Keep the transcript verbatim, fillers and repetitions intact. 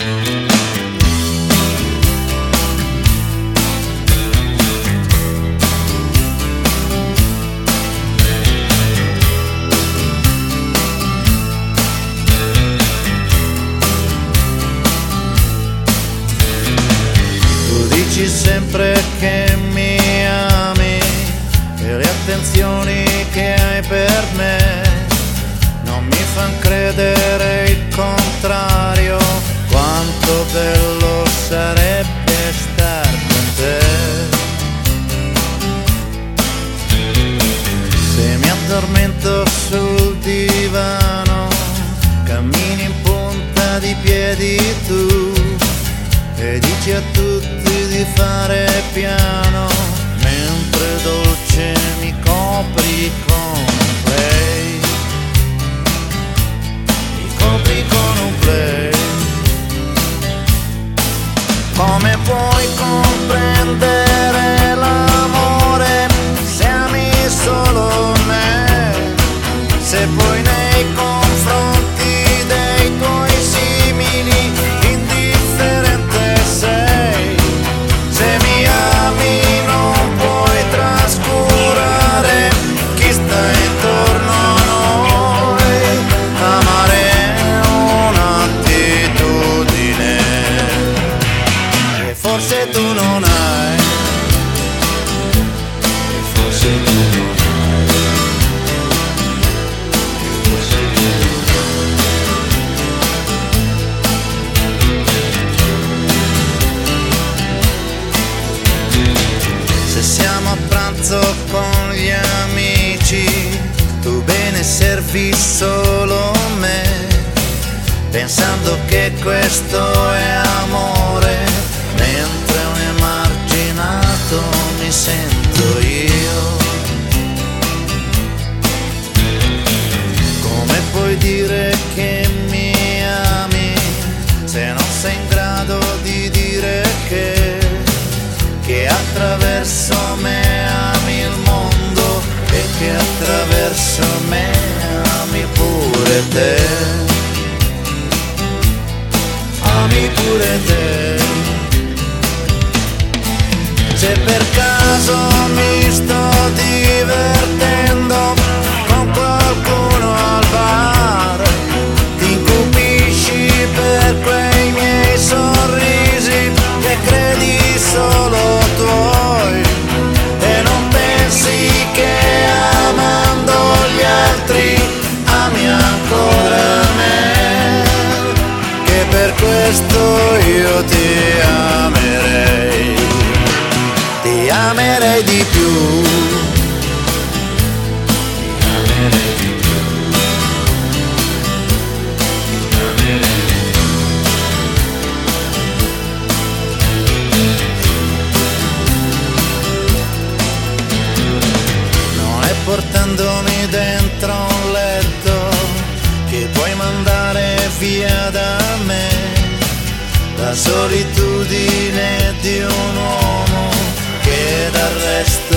Dici sempre che mi ami e le attenzioni che hai per me non mi fan credere il contrario, quanto bello sarebbe star con te. Se mi addormento sul divano, cammini in punta di piedi tu e dici a tutti di fare piano, mentre dolce mi copri con un play, mi copri con un play. Come puoi comprendere l'amore se ami solo me, se poi nei confronti dei tuoi simili indifferente sei? Se mi ami non puoi trascurare chi sta intorno a noi. Amare è un'attitudine che forse tu non hai, che forse tu non hai, che forse tu non hai. Se siamo a pranzo con gli amici, tu bene servi solo me, pensando che questo è amore, mentre un emarginato mi sento io. Come puoi dire che mi ami se non sei in grado di dire che che attraverso me ami il mondo e che attraverso me ami pure te, ami pure te. Se per caso mi sto divertendo con qualcuno al bar, ti incupisci per quei miei sorrisi che credi solo tuoi e non pensi che amando gli altri ami ancora me, che per questo io ti amerei, ti amerei di più, ti amerei di più, ti amerei di più. Portandomi dentro un letto che puoi mandare via da me, la solitudine di un uomo che dal resto